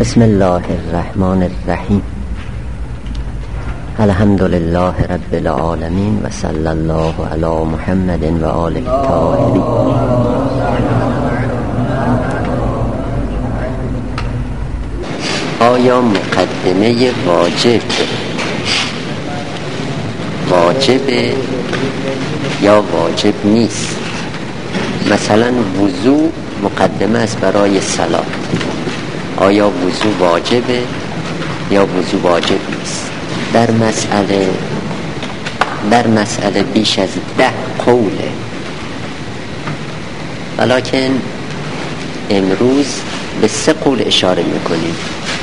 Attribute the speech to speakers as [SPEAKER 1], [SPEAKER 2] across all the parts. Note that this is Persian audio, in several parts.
[SPEAKER 1] بسم الله الرحمن الرحیم. الحمد لله رب العالمین و صلی الله علی محمد و آله الطاهرین. آیا مقدمه واجبه یا واجب نیست؟ مثلا وضو مقدمه است برای صلات. آیا وضو واجبه یا وضو واجب نیست؟ در مسئله بیش از 10 قوله، ولیکن امروز به 3 قول اشاره میکنیم.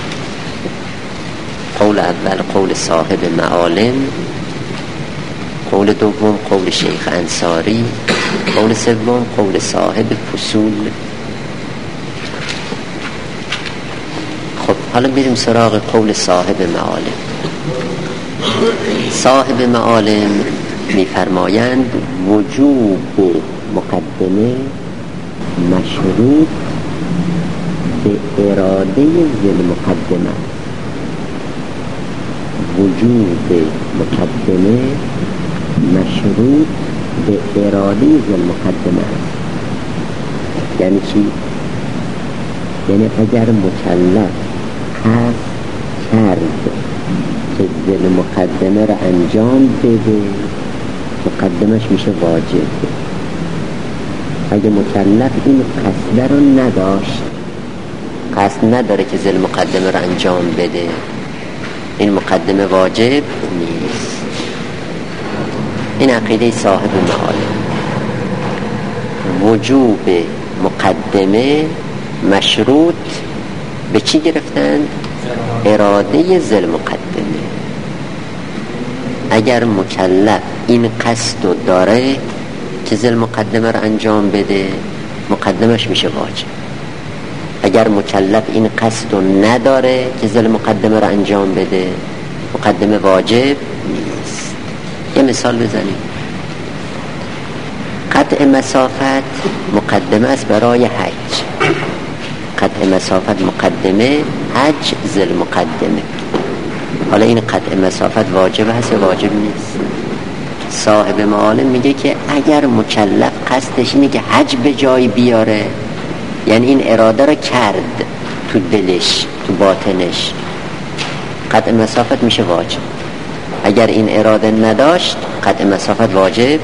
[SPEAKER 1] قول اول قول صاحب معالم، قول دوم قول شیخ انصاری، قول سوم قول صاحب فصول. خب حالا بریم سراغ قول صاحب معالم. صاحب معالم میفرمایند وجوب مقدمه مشروط به اراده ذی المقدمه. وجوب مقدمه مشروط به اراده ذی المقدمه است. یعنی چی؟ یعنی اگر مکلف قصد کرد که ذی المقدمه را انجام بده، مقدمش میشه واجب. اگه مکلف این قصد رو نداشت، قصد نداره که ذی المقدمه را انجام بده، این مقدمه واجب نیست. این عقیده صاحب معالم. وجوب مقدمه مشروط به چی گرفتند؟ اراده ذی المقدمه. اگر مکلف این قصد رو داره که ذی المقدمه رو انجام بده، مقدمش میشه واجب. اگر مکلف این قصد رو نداره که ذی المقدمه رو انجام بده، مقدمه واجب نیست. یه مثال بزنیم. قطع مسافت مقدمه است برای حج. قطع مسافت مقدمه، حج ذی المقدمه. حالا این قطع مسافت واجب هست یا واجب نیست؟ صاحب معالم میگه که اگر مکلف قصدش اینه که حج به جای بیاره، یعنی این اراده رو کرد تو دلش، تو باطنش، قطع مسافت میشه واجب. اگر این اراده نداشت، قطع مسافت واجب.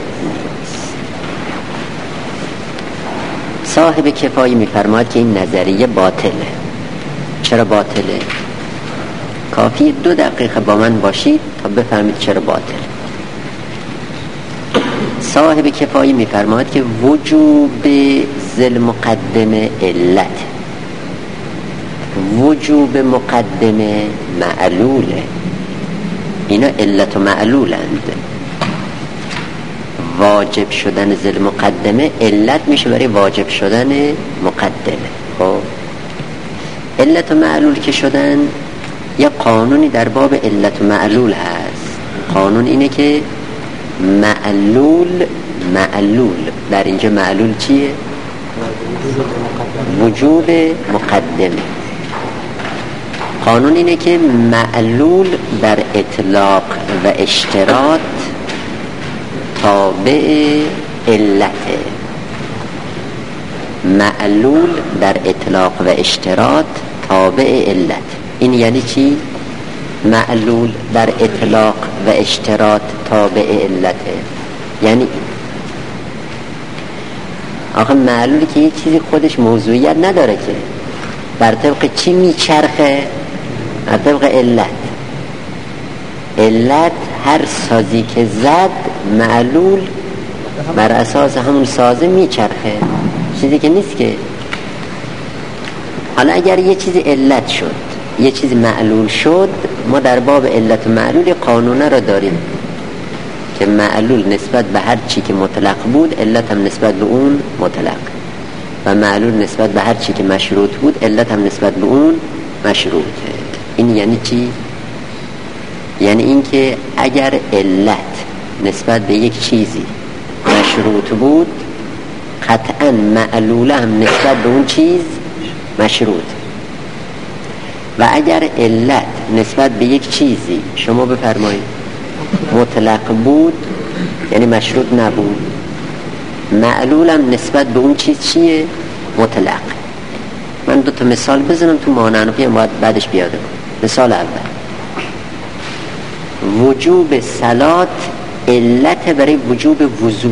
[SPEAKER 1] صاحب کفایی میفرماید که این نظریه باطله. چرا باطله؟ کافی 2 دقیقه با من باشید تا بفهمید چرا باطله. صاحب کفایی میفرماید که وجوب ذی المقدمه علت، وجوب مقدمه معلوله. اینا علت و معلولند. واجب شدن ذی المقدمه علت میشه برای واجب شدن مقدمه. خب علت و معلول که شدن، یا قانونی در باب علت و معلول هست. قانون اینه که معلول در اینجا معلول چیه؟ وجوب مقدمه. قانون اینه که معلول در اطلاق و اشتراط تابع علته. معلول در اطلاق و اشتراط تابع علت. این یعنی چی؟ معلول در اطلاق و اشتراط تابع علته. یعنی آخه معلولی که یک چیزی خودش موضوعیت نداره که بر طبق چی میچرخه؟ بر طبق علت. علت هر سازی که زد، معلول بر اساس همون سازه میچرخه، چیزی که نیست که. حالا اگر یه چیزی علت شد، یه چیزی معلول شد، ما در باب علت و معلول قانونه رو داریم که معلول نسبت به هر چی که مطلق بود، علت هم نسبت به اون مطلق، و معلول نسبت به هر چی که مشروط بود، علت هم نسبت به اون مشروطه. این یعنی چی؟ یعنی این که اگر علت نسبت به یک چیزی مشروط بود، قطعا معلوله هم نسبت به اون چیز مشروط. و اگر علت نسبت به یک چیزی شما بفرمایید مطلق بود یعنی مشروط نبود، معلولم نسبت به اون چیز چیه؟ مطلق. من 2 مثال بزنم تو مانعنفی باید بعدش بیاده. مثال اول، وجوب صلات علت برای وجوب وضو.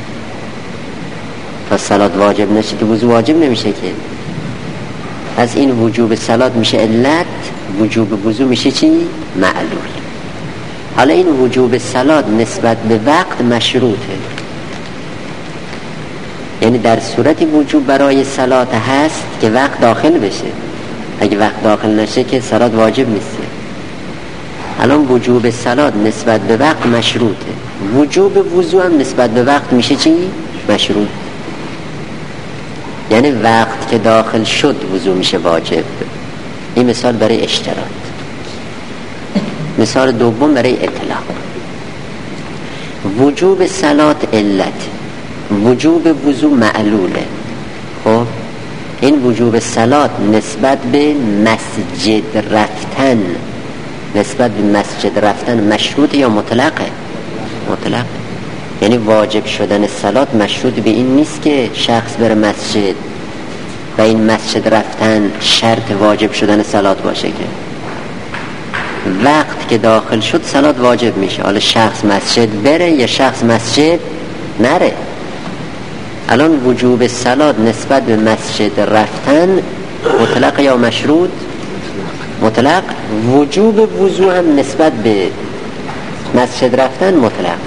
[SPEAKER 1] تا صلات واجب نشه که وضو واجب نمیشه که. از این وجوب صلات میشه علت، وجوب وضو میشه چی؟ معلول. حالا این وجوب صلات نسبت به وقت مشروطه، یعنی در صورتی وجوب برای صلات هست که وقت داخل بشه. اگه وقت داخل نشه که صلات واجب نیست. الان وجوب صلات نسبت به وقت مشروطه، وجوب وضو هم نسبت به وقت میشه چی؟ مشروط. یعنی وقت که داخل شد وضو میشه واجب. این مثال برای اشتراط. مثال دوم برای اطلاق. وجوب صلات علت، وجوب وضو معلوله. خب این وجوب صلات نسبت به مسجد رفتن، نسبت به مسجد رفتن مشروط یا مطلقه؟ مطلق. یعنی واجب شدن صلات مشروط به این نیست که شخص بره مسجد و این مسجد رفتن شرط واجب شدن صلات باشه، که وقت که داخل شد صلات واجب میشه. حالا شخص مسجد بره یا شخص مسجد نره. الان وجوب صلات نسبت به مسجد رفتن مطلق یا مشروط؟ مطلق. وجوب وضو هم نسبت به مسجد رفتن مطلق.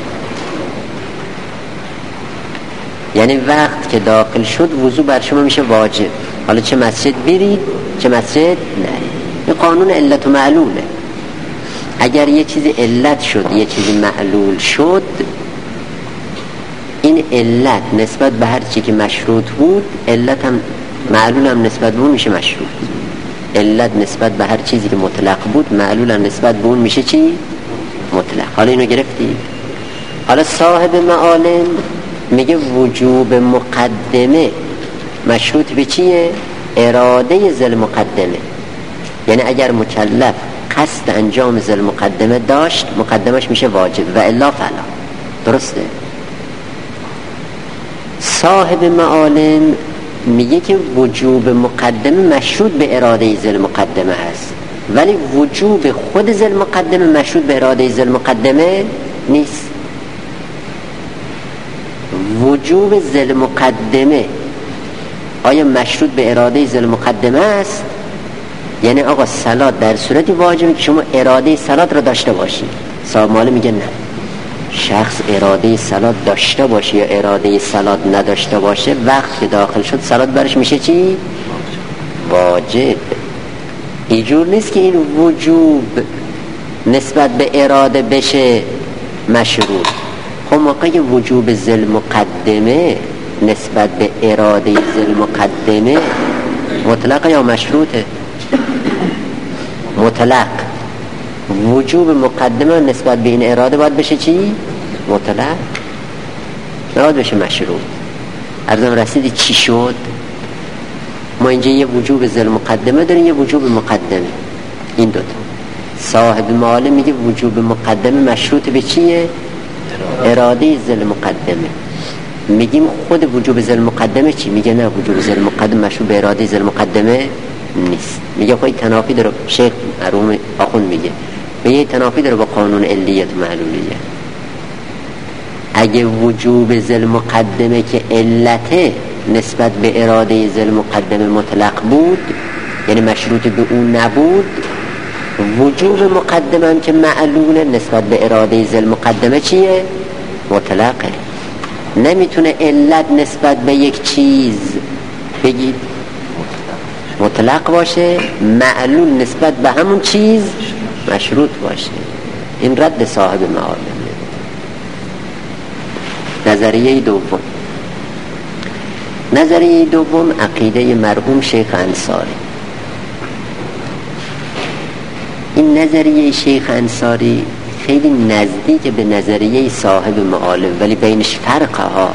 [SPEAKER 1] یعنی وقت که داخل شد وضو بر شما میشه واجب، حالا چه مسجد برید چه مسجد نرید. این قانون علت و معلوله. اگر یه چیزی علت شد یه چیزی معلول شد، این علت نسبت به هر چی که مشروط بود، علت هم معلول هم نسبت به اون میشه مشروط. علت نسبت به هر چیزی که مطلق بود، معلول هم نسبت به اون میشه چی؟ مطلق. حالا اینو گرفتی؟ حالا صاحب معالم میگه وجوب مقدمه مشروط به چیه؟ اراده ذل مقدمه. یعنی اگر مکلف قصد انجام ذل مقدمه داشت، مقدمش میشه واجب و الا فلا. درسته؟ صاحب معالم میگه که وجوب مقدمه مشروط به اراده ذل مقدمه هست، ولی وجوب خود ذل مقدمه مشروط به اراده ذل مقدمه نیست. وجوب ذل مقدمه آیا مشروط به اراده ذل مقدمه است؟ یعنی آقا صلات در صورتی واجبه که شما اراده صلات را داشته باشی. صاحب معالم میگه نه، شخص اراده صلات داشته باشه یا اراده صلات نداشته باشه، وقت که داخل شد صلات برش میشه چی؟ واجب. اینجور نیست که این وجوب نسبت به اراده بشه مشروط. خب موقع وجوب ذل مقدمه نسبت به اراده ذل مقدمه مطلق یا مشروطه؟ مطلق. وجوب مقدمه نسبت به این اراده باید بشه چی؟ مطلق. باید بشه مشروط. عرضم رسیدی چی شد؟ ما اینجا یه وجوب ذل مقدمه داریم، یه وجوب مقدمه. این دوتا. صاحب معالم میگه وجوب مقدمه مشروط به چیه؟ اراده ذل مقدمه. میگیم خود وجوب ذل مقدمه چی؟ میگه نه، وجوب ذل مقدمه مشروط به اراده ذل مقدمه نیست. میگه خواهی تنافی داره. شیخ مرحوم آخوند میگه تنافی داره با قانون علیت و معلولیت. اگه وجوب ذل مقدمه که علته نسبت به اراده ذل مقدمه مطلق بود، یعنی مشروط به اون نبود، وجوب مقدمه که معلوله نسبت به اراده ذل مقدمه چیه؟ مطلقه. نمیتونه علت نسبت به یک چیز بگید مطلق باشه، معلول نسبت به همون چیز مشروط باشه. این رد صاحب معالم. نظریه دوم. نظریه دوم عقیده مرحوم شیخ انصاری. این نظریه شیخ انصاری خیلی نزدیک به نظریه صاحب معالم، ولی بینش فرقه ها.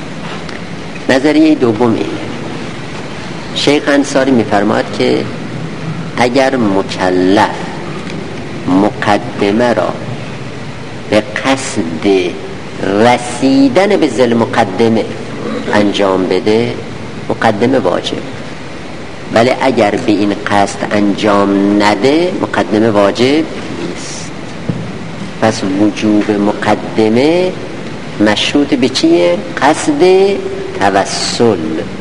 [SPEAKER 1] نظریه دوم اینه. شیخ انصاری میفرماد که اگر مکلف مقدمه را به قصد رسیدن به ذل مقدمه انجام بده مقدمه واجب، ولی اگر به این قصد انجام نده مقدمه واجب نیست. پس وجوب مقدمه مشروط به چیه؟ قصد توسل.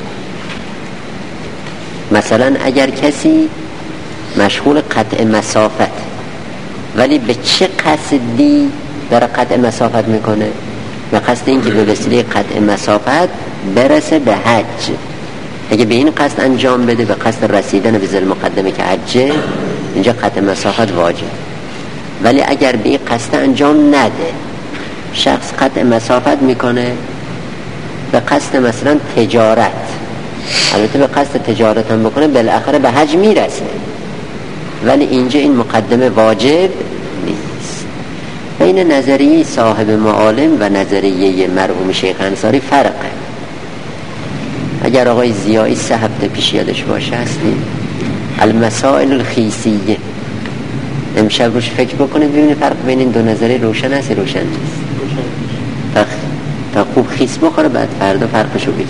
[SPEAKER 1] مثلا اگر کسی مشغول قطع مسافت ولی به چه قصدی داره قطع مسافت میکنه؟ به قصد اینکه به وسیله قطع مسافت برسه به حج. اگه به این قصد انجام بده، به قصد رسیدن به ذل مقدمه که حجه، اینجا قطع مسافت واجب. ولی اگر به این قصد انجام نده، شخص قطع مسافت میکنه به قصد مثلا تجارت، البته به قصد تجارت هم بکنه بالاخره به حج میرسه، ولی اینجا این مقدمه واجب نیست. بین نظریه صاحب معالم و نظریه مرحوم شیخ انصاری فرقه. اگر آقای ضیایی 3 هفته پیش یادش باشه هستیم المسائل الخیسیه، امشب روش فکر بکنید ببینید فرق بین این دو نظریه روشن است یا روشن نیست. تا خوب خیس بخوره بعد فردا فرقشو بگید.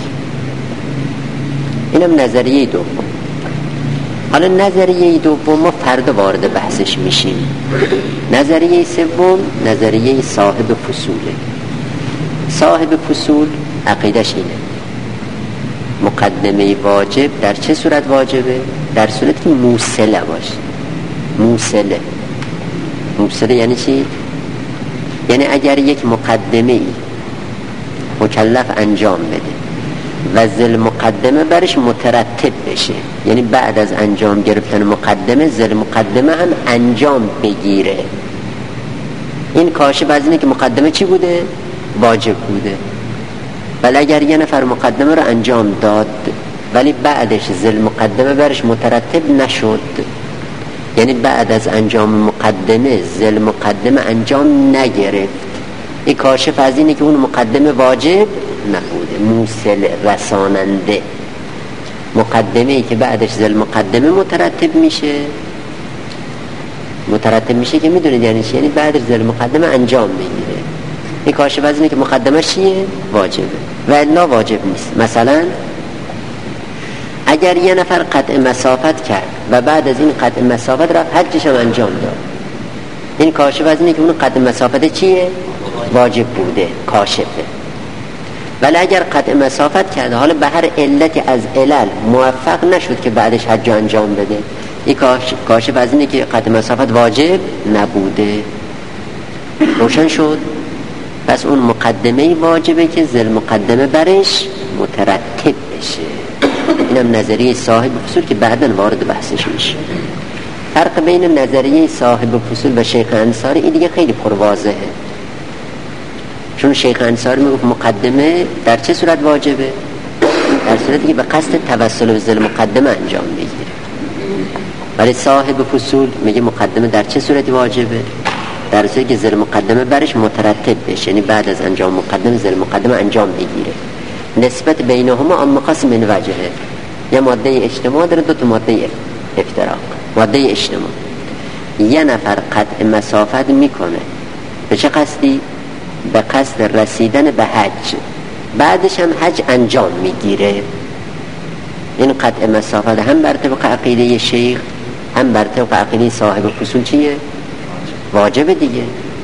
[SPEAKER 1] اینم نظریه دوم. حالا نظریه دوم ما فردا وارد بحثش میشیم. نظریه سوم نظریه صاحب فصوله. صاحب فصول عقیدش اینه مقدمه واجب در چه صورت واجبه؟ در صورت که موصله باشه. موصله یعنی چی؟ یعنی اگر یک مقدمه مکلف انجام بده و ذل مقدمه برش مترتب بشه، یعنی بعد از انجام گرفتن مقدمه ذل مقدمه هم انجام بگیره، این کاشف از اینه که مقدمه چی بوده؟ واجب بوده. ولی اگر یه نفر مقدمه رو انجام داد ولی بعدش ذل مقدمه برش مترتب نشد، یعنی بعد از انجام مقدمه ذل مقدمه انجام نگرفت، این کاشف از اینه که اون مقدمه واجب نبوده، موصل رساننده. مقدمه ای که بعدش ذل مقدمه مترتب میشه که میدونید یعنی چی؟ یعنی بعدش ذل مقدمه انجام میگیره، این کاشف از اینه که مقدمه چیه؟ واجبه و الا واجب نیست. مثلا اگر یه نفر قطع مسافت کرد و بعد از این قطع مسافت رفت حجش هم انجام داد، این کاشف از اینه که اون قطع مسافت چیه؟ واجب بوده، کاشفه. ولی اگر قطع مسافت کرده حالا به هر علتی از علل موفق نشد که بعدش حج انجام بده، این کاشف از اینه که قطع مسافت واجب نبوده. روشن شد؟ پس اون مقدمه واجبه که ذل مقدمه برش مترتب بشه. اینم نظریه صاحب فصول که بعداً وارد بحثش میشه. فرق بین نظریه صاحب فصول و شیخ انصاری این دیگه خیلی پرواضحه، چون شیخ انصاری میگه مقدمه در چه صورت واجبه؟ در صورتی که به قصد توسل به ذل مقدمه انجام بگیره. ولی صاحب فصول میگه مقدمه در چه صورتی واجبه؟ در صورتی که ذل مقدمه برش مترتب بشه، یعنی بعد از انجام مقدمه ذل مقدمه انجام بگیره. نسبت بینهما اما قسم من وجهه، یه ماده اجتماع داره، 2 ماده افتراق. ماده اجتماع، یه نفر قطع مسافت میکنه به چه قصدی؟ به قصد رسیدن به حج، بعدش هم حج انجام میگیره. این قطع مسافت هم بر طبق عقیده شیخ هم بر طبق عقیده صاحب فصول چیه؟ واجب دیگه.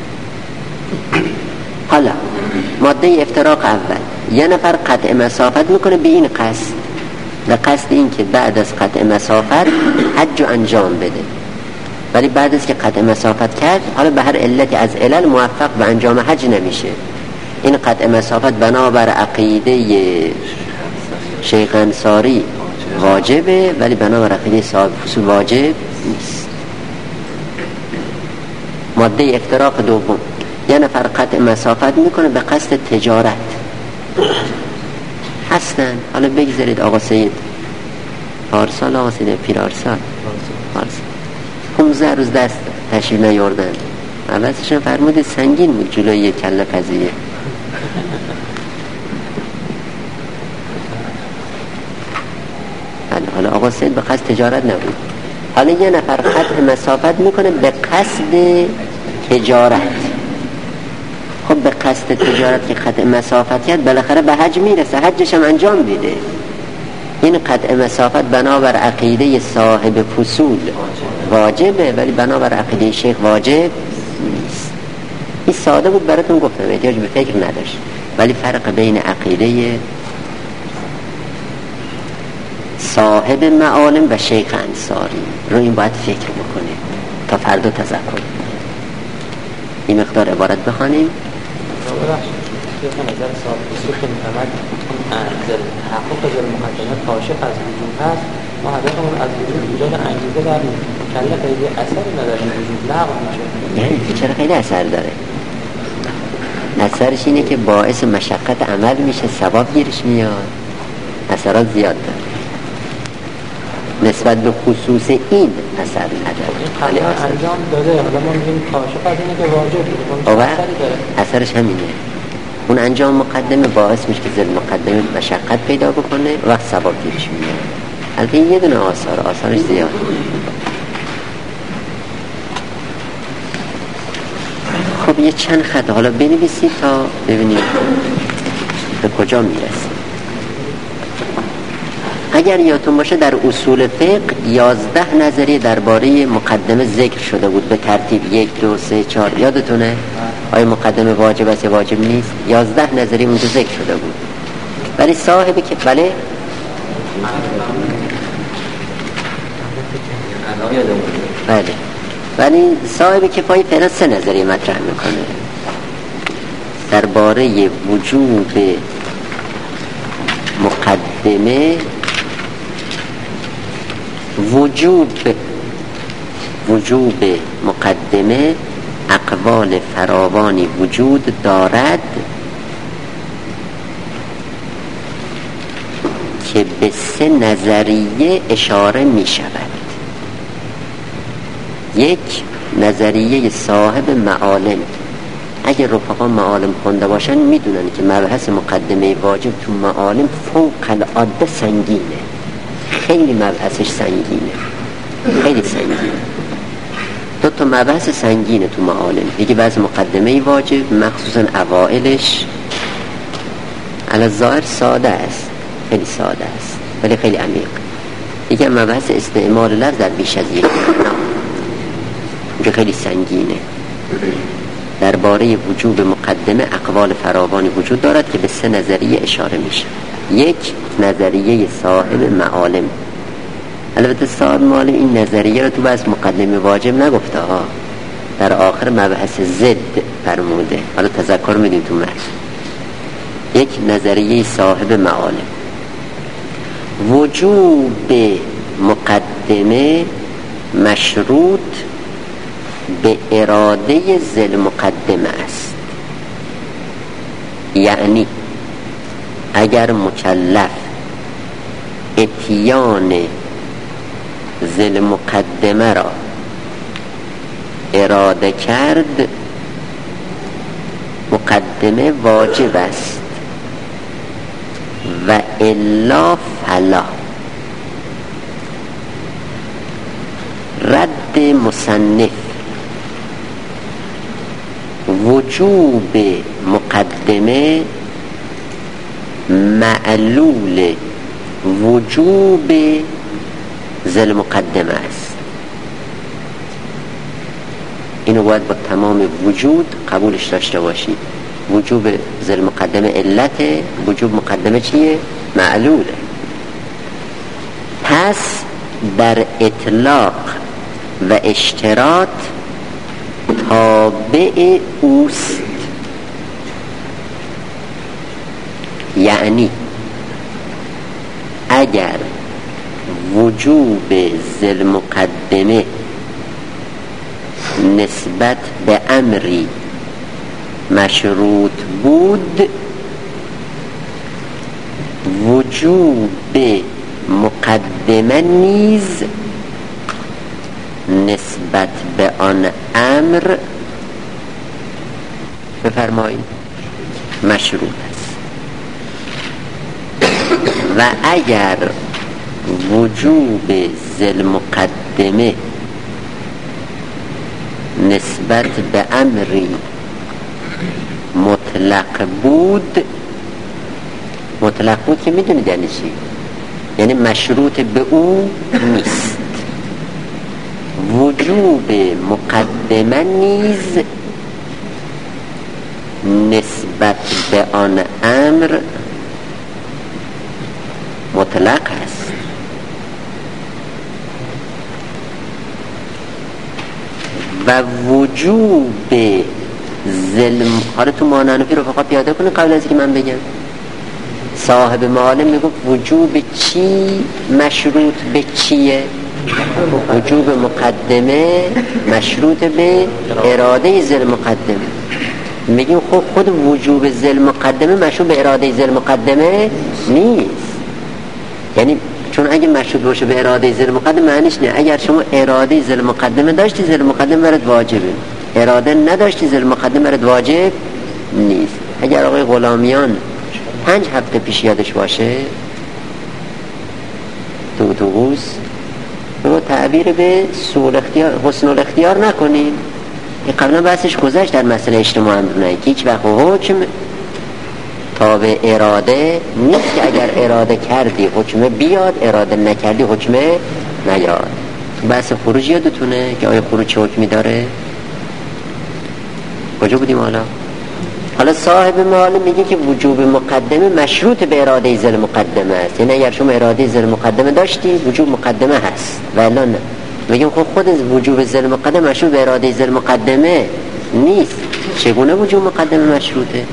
[SPEAKER 1] حالا ماده افتراق اول، یه نفر قطع مسافت میکنه به این قصد، به قصد این که بعد از قطع مسافت حج انجام بده، ولی بعد از که قطع مسافت کرد حالا به هر علتی از علل موفق به انجام حج نمیشه، این قطع مسافت بنابر عقیده شیخ انصاری واجبه، ولی بنابر عقیده صاحب فصول واجب نیست. ماده افتراق دوم، یه نفر قطع مسافت میکنه به قصد تجارت هستن. حالا بگذارید آقا سید پارسال، آقا سید پیرارسال 15 روز دست تشریف نیاوردن، عوضشون فرمودید سنگین بود جلوی یک کله قضیه. حالا آقا سید به قصد تجارت نبود، حالا یه نفر قطع مسافت میکنه به قصد تجارت. خب به قصد تجارت که قطع مسافت کرد بالاخره به حج میرسه، حجش هم انجام میده. این قطع مسافت بنابر عقیده صاحب فصول واجبه، ولی بنابر عقیده شیخ واجب نیست. این ساده بود براتون گفتم، احتیاج به فکر نداشت. ولی فرق بین عقیده صاحب معالم و شیخ انصاری رو این باید فکر بکنه تا فردا تذکر. این مقدار عبارت بخوانیم.
[SPEAKER 2] شیخ نظر صاحب فصول که میفهمد تحقق ذل مقدمه کاشف از وجود هست، ما هدفمون از وجود ایجاد انگیزه در مکلف خیلی اثری نداره، وجود لغو میشه.
[SPEAKER 1] یعنی چرا خیلی اثر داره؟ اثرش اینه که باعث مشقت عمل میشه، ثواب گیرش میاد، اثرات زیاد داره. نسبت به خصوص این اثر نداره.
[SPEAKER 2] این قضیه انجام داده، حالا ما میگیم کاشف از اینه که واجب بوده، اثری داره.
[SPEAKER 1] اثرش همینه. اون انجام مقدمه باعث میشه که ذل مقدمه مشقت پیدا بکنه، وقت ثواب گیرش میاد. البته یه دونه آثارش زیاد. خب یه چند خط حالا بنویسید تا ببینید به کجا میرسید. اگر یادتون باشه در اصول فقه 11 نظریه درباره مقدمه ذکر شده بود به ترتیب 1 2 3 4. یادتونه؟ آیا مقدمه واجب است یا واجب نیست؟ 11 نظریه اونجا ذکر شده بود. ولی صاحب که بله ولی صاحب کفایه فعلا 3 نظریه مطرح میکنه درباره وجوب مقدمه. وجوب مقدمه اقوال فراوانی وجود دارد که به 3 نظریه اشاره می شود. 1 نظریه صاحب معالم. اگر رفقا معالم خونده باشن میدونن که مبحث مقدمه واجب تو معالم فوق العاده سنگینه، خیلی مبحثش سنگینه، خیلی سنگینه. 2 تا مبحث سنگینه تو معالم. یکی بحث مقدمه واجب، مخصوصا اوائلش علی الظاهر ساده است، خیلی ساده است ولی خیلی عمیق. یکی مبحث استعمال لفظ در بیش از یک معنا که خیلی سنگینه. درباره وجوب مقدمه اقوال فراوانی وجود دارد که به 3 نظریه اشاره میشه. 1 نظریه صاحب معالم. البته صاحب معالم این نظریه رو تو بحث مقدمه واجب نگفته ها، در آخر مبحث ضد فرموده. حالا تذکر میدیم تو متن. 1 نظریه صاحب معالم. وجوب مقدمه مشروط به اراده ذل مقدمه است. یعنی اگر مکلف اتیان ذل مقدمه را اراده کرد مقدمه واجب است و الا فلا. رد مصنف وجوب مقدمه معلول وجوب ذل مقدمه است. اینو باید با تمام وجود قبولش داشته باشید. وجوب ذل مقدمه علت، وجوب مقدمه چیه؟ معلوله. پس در اطلاق و اشتراط تابع اوست. یعنی اگر وجوب ذل مقدمه نسبت به امری مشروط بود، وجوب مقدمه نیز نسبت به آن امر بفرمایید مشروط است. و اگر وجوب ذل مقدمه مقدمه نسبت به امری مطلق بود که میدونید یعنی چی؟ یعنی مشروط به او نیست. وجوب مقدمه نیز نسبت به آن امر مطلق است. و وجوب حالا تو مانعنفی رو فقط پیاده کنید قبل از که من بگم. صاحب معالم میگه وجوب چی مشروط به چیه؟ وجوب مقدمه مشروط به اراده ذل مقدمه. میگیم خود وجوب ذل مقدمه مشروط به اراده ذل مقدمه نیست. یعنی چون اگه مشروط باشه به اراده ذل مقدمه معنیش نه اگر شما اراده ذل مقدمه داشتی ذل مقدمه برات واجبه، اراده نداشتی ذل مقدمه برات واجب نیست. اگر آقای غلامیان 5 هفته پیش یادش باشه تو اتوبوس رو تعبیر به سوء اختیار حسن الاختیار نکنین. این قبلا بحثش گذشت در مسئله اجتماع امرونه که هیچ وقت حکم تابع اراده نیست که اگر اراده کردی حکمه بیاد، اراده نکردی حکمه نیاد. بحث خروج یادتونه که آیا خروج چه حکمی داره؟ کجا بودیم حالا صاحب معالم میگه که وجوب مقدمه مشروط به اراده ذل مقدمه است. یعنی اگر شما اراده ذل مقدمه داشتی وجوب مقدمه هست و الا نه. میگیم خود وجوب ذل مقدمه مشروط به اراده ذل مقدمه نیست. چگونه وجوب مقدمه مشروطه؟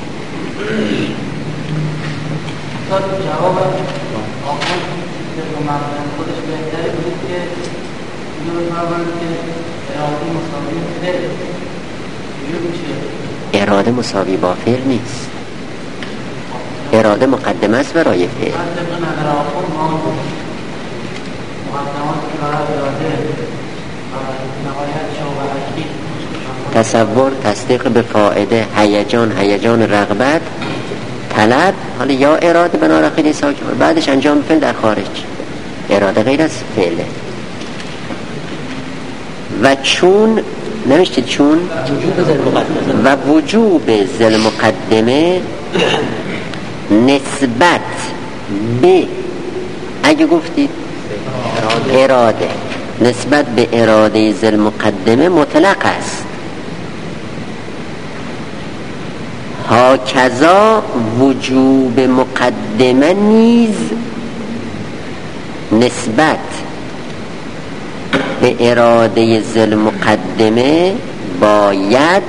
[SPEAKER 2] جواب آقای خودش بهتره بود که
[SPEAKER 1] اراده مساوی با فعل نیست. اراده مقدمه است برای فعل. تصور، تصدیق به فائده، هیجان رغبت، طلب، حالا یا اراده بنا رقیده ساکن بعدش انجام فعل در خارج. اراده غیر از فعله. و چون نوشتید چون و وجوب ذل مقدمه نسبت به اگه گفتید اراده نسبت به اراده ذل مقدمه مطلق است. هاکذا وجوب مقدمه نیز نسبت به اراده ذل مقدمه باید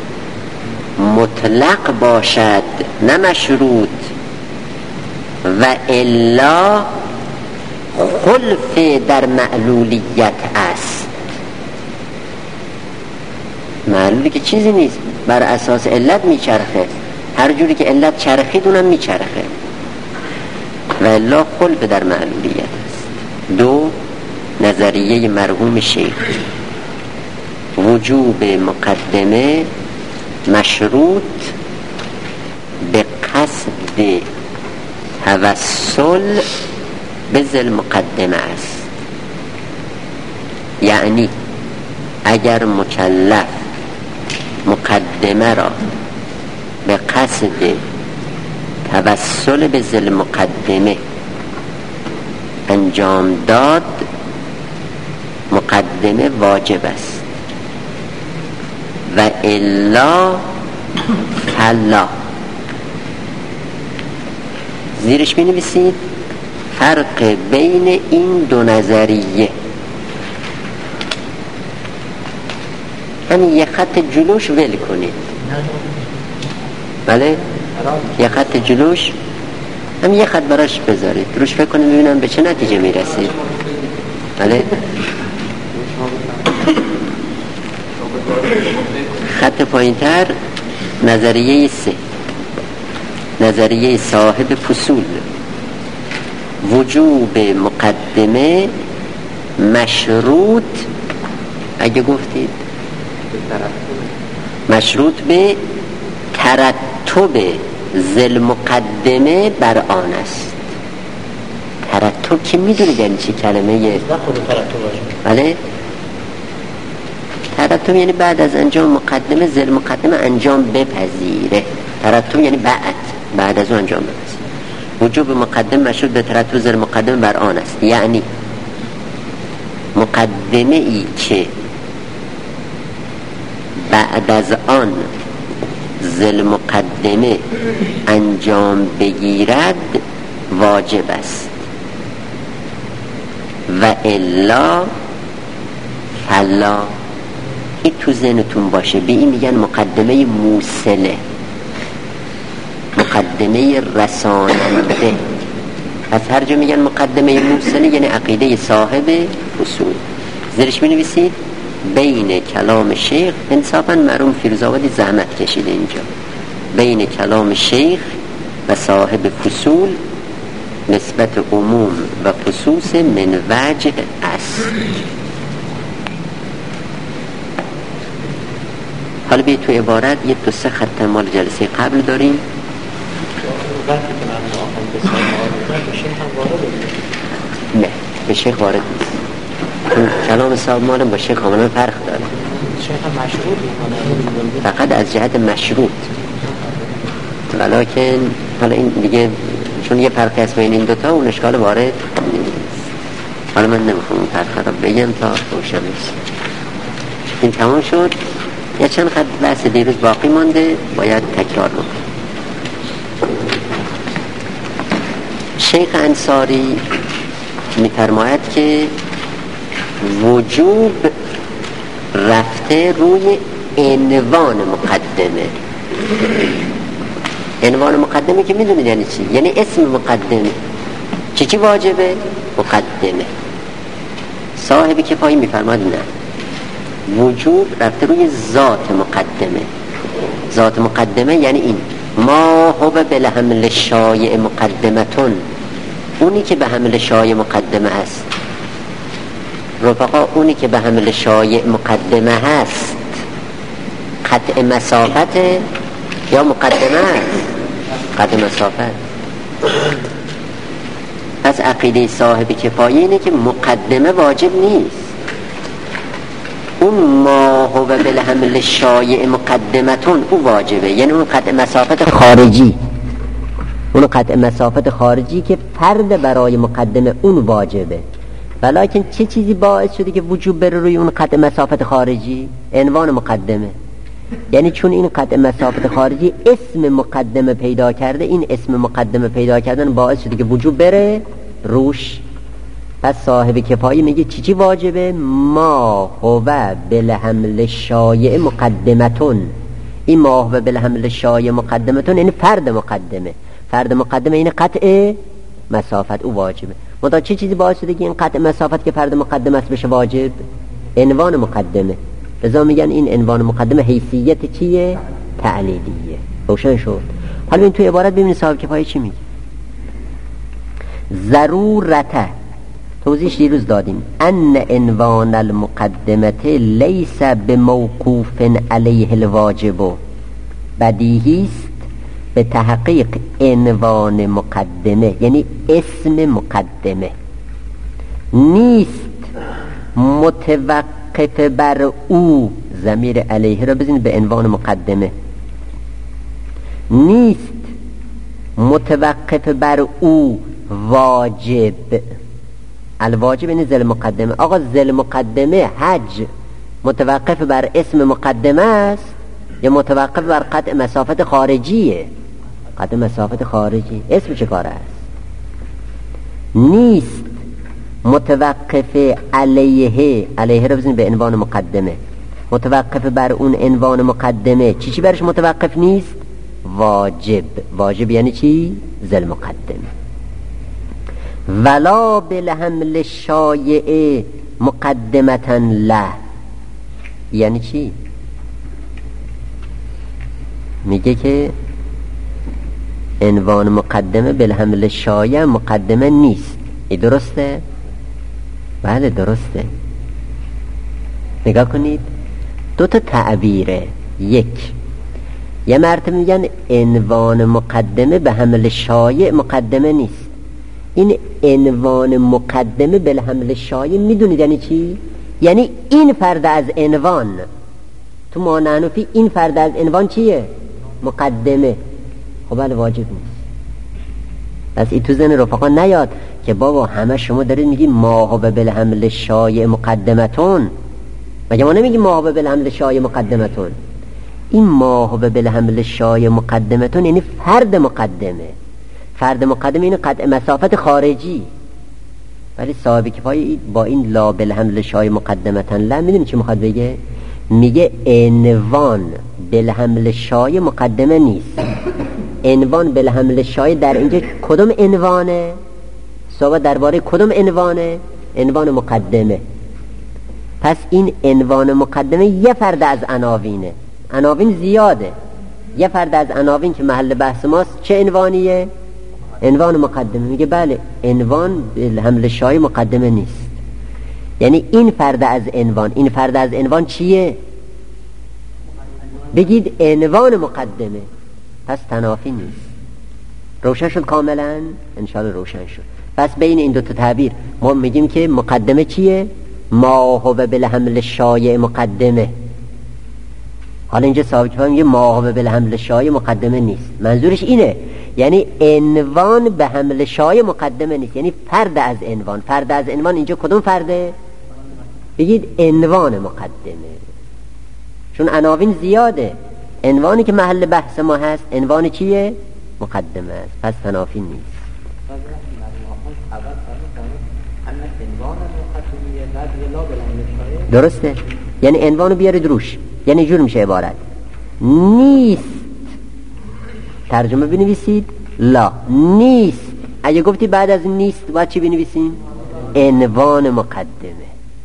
[SPEAKER 1] مطلق باشد نه مشروط و الا خلف در معلولیت است. معلولی که چیزی نیست، بر اساس علت میچرخه، هر جوری که علت چرخید اونم میچرخه و الا خلف در معلولیت است. 2 نظریه مرحوم شیخ وجوب مقدمه مشروط به قصد توسل به ذل مقدمه است. یعنی اگر مکلف مقدمه را به قصد توسل به ذل مقدمه انجام داد مقدمه واجب است و الا فلا. زیرش می نویسید فرق بین این 2 نظریه. همین یه خط جلوش ول کنید. بله یه خط جلوش هم یه خط براش بذارید روش فکر کنید ببینم به چه نتیجه میرسید. بله خط پایینتر نظریه 3 نظریه صاحب فصول وجوب مقدمه مشروط اگه گفتید مشروط به ترتب ذل مقدمه بر آن است. ترتب که میدونید یعنی چی کلمه
[SPEAKER 2] نه خود ترتب باشه.
[SPEAKER 1] بله ترتب یعنی بعد از انجام مقدمه ذل مقدمه انجام بپذیره. ترتب یعنی بعد از اون انجام بپذیره. وجوب مقدمه مشروط به ترتب ذل مقدمه بر آن است، یعنی مقدمه ای که بعد از آن ذل مقدمه انجام بگیرد واجب است و الا فلا. این تو ذهنتون باشه، به این میگن مقدمه موصله، مقدمه رساننده. از هر جا میگن مقدمه موصله یعنی عقیده صاحب اصول. زیرش بنویسید بین کلام شیخ، انصافا مرحوم فیروزآبادی زحمت کشیده اینجا، بین کلام شیخ و صاحب فصول نسبت عموم و خصوص من وجه است. حالا به تو عبارت یه دو سه خط مال جلسه قبل داریم. نه به شیخ وارد نیست، کلام صاحب مالم با شیخ کاملا فرق داره.
[SPEAKER 2] شیخ مشروط
[SPEAKER 1] فقط از جهت مشروط، ولیکن حالا این دیگه چون یه فرق هست بین این دوتا اون اشکال وارد نیست. حالا من نمیخوام اون فرق رو بگم تا روشن بشه. این تمام شد. یا چند خط بحث دیروز باقی مانده باید تکرار بکنم. شیخ انصاری می‌فرماید که وجوب رفته روی عنوان مقدمه. عنوان مقدمه که میدونید یعنی چی؟ یعنی اسم مقدمه. چی واجبه؟ مقدمه. صاحب کفایی می‌فرماید نه، وجوب رفته روی ذات مقدمه. ذات مقدمه یعنی این ما هو به حمل شایع مقدمتون، اونی که به حمل شایع مقدمه هست. رفقا اونی که به حمل شایع مقدمه هست قطع مسافت یا مقدمه هست؟ قطع مسافت. از عقیده صاحب کفایه اینه که مقدمه واجب نیست. اون ما هو به حمل شایع مقدمتون او واجبه، یعنی اون قطع مسافت خارجی، اون قطع مسافت خارجی که فرد برای مقدمه اون واجبه. ولیکن چه چیزی باعث شده که وجوب بره روی اون قطع مسافت خارجی؟ عنوان مقدمه. یعنی چون این قطع مسافت خارجی اسم مقدمه پیدا کرده، این اسم مقدمه پیدا کردن باعث شده که وجوب بره روش. پس صاحب کفایی میگه چی واجبه؟ ما هو بالحمل شایع مقدمتون. این ما هو بالحمل شایع مقدمتون یعنی فرد مقدمه. فرد مقدمه این قطع مسافت او واجبه. منتها چه چیزی باعث شده که این قطع مسافت که فرد مقدمه است بشه واجب؟ عنوان مقدمه. لذا میگن این عنوان مقدمه حیثیت چیه؟ تعلیلیه. روشن شد. حالا این توی عبارت ببینید صاحب کفایی چی میگه. ضرورته، توضیح دیروز دادیم، ان عنوان المقدمه لیس بموقوف علیه الواجب، بدیهی است به تحقیق عنوان مقدمه یعنی اسم مقدمه نیست متوقف بر او. ضمیر علیه را بزنید به عنوان مقدمه. نیست متوقف بر او واجب. الواجب یعنی ذل مقدمه. آقا ذل مقدمه حج متوقف بر اسم مقدمه است یا متوقف بر قطع مسافت خارجیه؟ قطع مسافت خارجی. اسم چه کار است؟ نیست متوقف علیه، علیه رو بزنید به عنوان مقدمه. متوقف بر اون عنوان مقدمه چی برش متوقف نیست؟ واجب. واجب یعنی چی؟ ذل مقدمه. ولا بالحمل شایع مقدمتا له یعنی چی؟ میگه که عنوان مقدمه بالحمل شایع مقدمه نیست. این درسته؟ بله درسته. نگاه کنید دو تا تعبیره. یه مرتبه میگن عنوان مقدمه به حمل شایع مقدمه نیست، این عنوان مقدمه بالحمل شایع میدونید یعنی چی؟ یعنی این فرد از عنوان تو مانعنفی، این فرد از عنوان چیه؟ مقدمه. خب بله واجب نیست. پس این تو ذهن رفقا نیاد که بابا همه شما دارید میگید ما هو بالحمل شایع مقدمتون، مگه ما نمیگیم ما هو بالحمل شایع مقدمتون؟ این ما هو بالحمل شایع مقدمتون یعنی فرد مقدمه. فرد مقدمه این قطع مسافت خارجی. ولی صاحب کفایه با این لا بالحمل شایع مقدمتن لا میدونی چی میخواد بگه؟ میگه عنوان بالحمل شایع مقدمه نیست. عنوان بالحمل شایع در اینجا کدوم عنوانه؟ صحبت درباره کدوم عنوانه؟ عنوان مقدمه. پس این عنوان مقدمه یه فرد از عناوینه. عناوین زیاده. یه فرد از عناوین که محل بحث ماست چه عنوانیه؟ عنوان مقدمه. میگه بله عنوان بالحمل شایع مقدمه نیست. یعنی این فرد از عنوان، این فرد از عنوان چیه؟ بگید عنوان مقدمه. پس تنافی نیست. روشن شد کاملا؟ انشاءالله روشن شد. پس بین این دو تا تعبیر ما میگیم که مقدمه چیه؟ ما هو بالحمل شایع مقدمه. حالا اینجا صاحب کفایه میگه ما هو بالحمل شایع مقدمه نیست. منظورش اینه یعنی عنوان به حمل شایع مقدمه نیست، یعنی فرد از عنوان. فرد از عنوان اینجا کدوم فرده؟ بگید عنوان مقدمه. چون عناوین زیاده. عنوانی که محل بحث ما هست عنوان چیه؟ مقدمه است. پس تنافی نیست. درسته؟ یعنی عنوانو بیارید روش. یعنی جور میشه عبارت نیست. ترجمه بنویسید لا نیست. اگه گفتی بعد از نیست باید چی بنویسیم؟ عنوان مقدمه.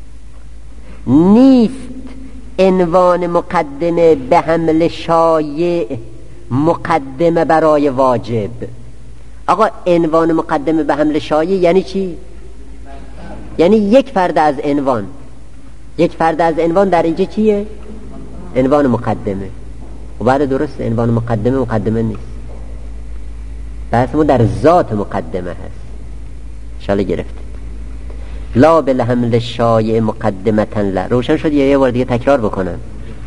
[SPEAKER 1] نیست عنوان مقدمه به حمل شایع مقدمه برای واجب. آقا عنوان مقدمه به حمل شایع یعنی چی؟ یعنی یک فرد از عنوان. یک فرد از عنوان در اینجا چیه؟ عنوان مقدمه. و بعد درست عنوان مقدمه نیست. بحث ما در ذات مقدمه هست. انشاءالله گرفتید. لا بالحمل شایع مقدمتن لا. روشن شد یا یه بار دیگه تکرار بکنم؟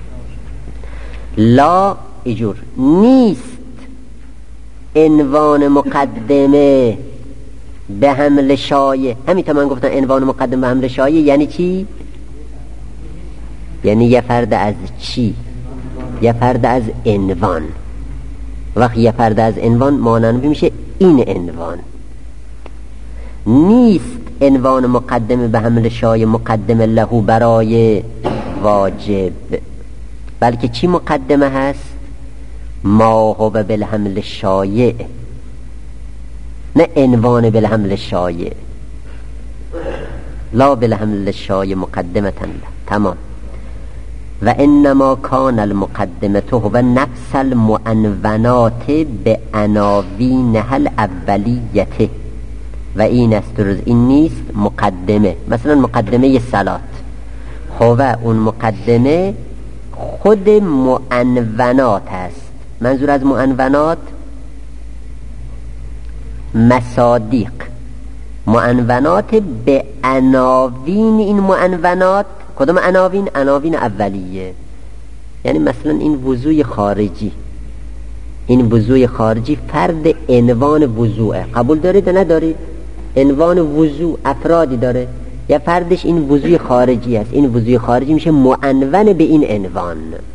[SPEAKER 1] لا ایجور نیست عنوان مقدمه به حمل شایع. همین تا من گفتم عنوان مقدمه به حمل شایع یعنی چی؟ یعنی یه فرد از چی؟ یه فرد از عنوان. وقتی یه فرد از عنوان مانند میشه این عنوان. نیست عنوان مقدمه به حمل شایع مقدمه لهو برای واجب، بلکه چی مقدمه هست؟ ما هو بالحمل شایع، نه عنوان بالحمل شایع. لا بالحمل شایع مقدمتا له. تمام. و انما کان المقدمه هو نفس المعنونات به عناوینها الاولیته. و این است درست این نیست مقدمه. مثلا مقدمه صلات هو اون مقدمه خود معنونات است. منظور از معنونات مصادیق، معنونات به عناوین. این معنونات کدام عناوین؟ عناوین اولیه. یعنی مثلا این وضوی خارجی، این وضوی خارجی فرد عنوان وضوعه. قبول دارید یا ندارید؟ عنوان وضوع افرادی داره، یا فردش این وضوی خارجی است. این وضوی خارجی میشه معنون به این عنوان.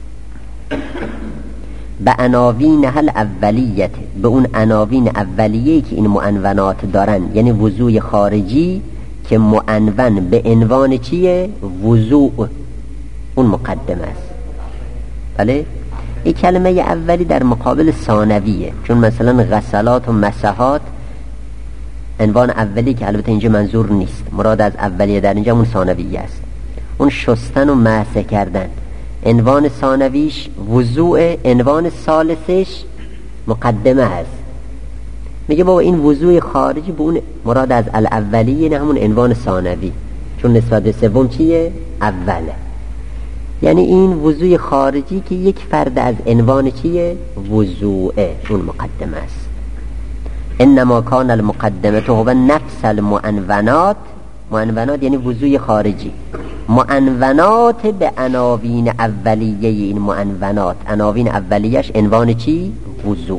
[SPEAKER 1] به عناوینها الاولیه، به اون عناوین اولیه‌ای که این معنونات دارن، یعنی وضوی خارجی که معنون به عنوان چیه؟ وضوع. اون مقدمه است. بله؟ این کلمه اولی در مقابل ثانویه. چون مثلا غسلات و مسحات عنوان اولی که البته اینجا منظور نیست، مراد از اولیه در اینجا اون ثانویه است. اون شستن و مسح کردن عنوان ثانویش وضوع، عنوان ثالثش مقدمه هست. میگه بابا این وضوع خارجی به اون مراد از الاولیه، نه همون عنوان ثانوی، چون نسبت به سوم چیه؟ اوله. یعنی این وضوع خارجی که یک فرد از عنوان چیه؟ وضوعه، اون مقدمه است. انما کان المقدمه هو نفس المعنونات. معنونات یعنی وضوی خارجی. معنونات به عناوین اولیه. این معنونات عناوین اولیش عنوان چی؟ وضو.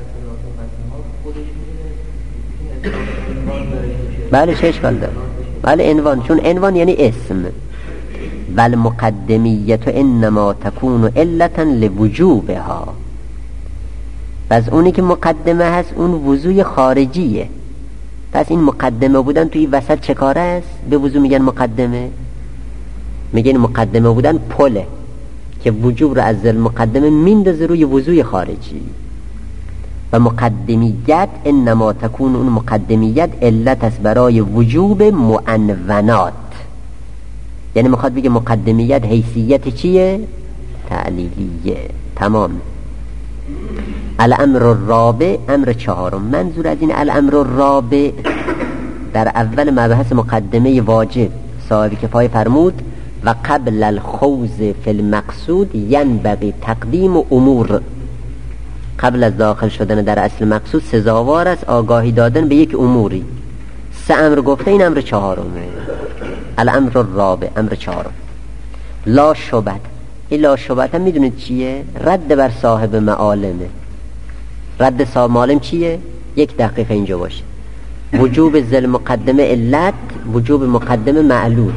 [SPEAKER 1] بله چه اشکال داره؟ بله عنوان، چون عنوان یعنی اسم. والمقدمیت انما تکون علتا لوجوبها. پس اونی که مقدمه هست اون وضوی خارجیه. پس این مقدمه بودن توی وسط چه کاره است؟ به وضو میگن مقدمه. میگن مقدمه بودن پله که وجوب رو از مقدمه میندازه روی وضوی خارجی. و مقدمیت انما تکون، اون مقدمیت علت است برای وجوب معنونات. یعنی میخواد بگه مقدمیت حیثیت چیه؟ تعلیلیه. تمام. الامر الرابع، امر چهارم. منظور از این الامر الرابع در اول مبحث مقدمه واجب صاحب کفایه فرمود و قبل الخوض فی المقصود ینبغی تقدیم امور. قبل از داخل شدن در اصل مقصود سزاوار است آگاهی دادن به یک اموری. 3 امر گفته، این امر چهارمه. الامر الرابع، امر چهارم. لا شبهه. این لا شبهه هم میدونید چیه؟ رد بر صاحب معالمه. رد صاحب معالم چیه؟ 1 دقیقه اینجا باشه. وجوب ذل مقدمه علت، وجوب مقدمه معلول.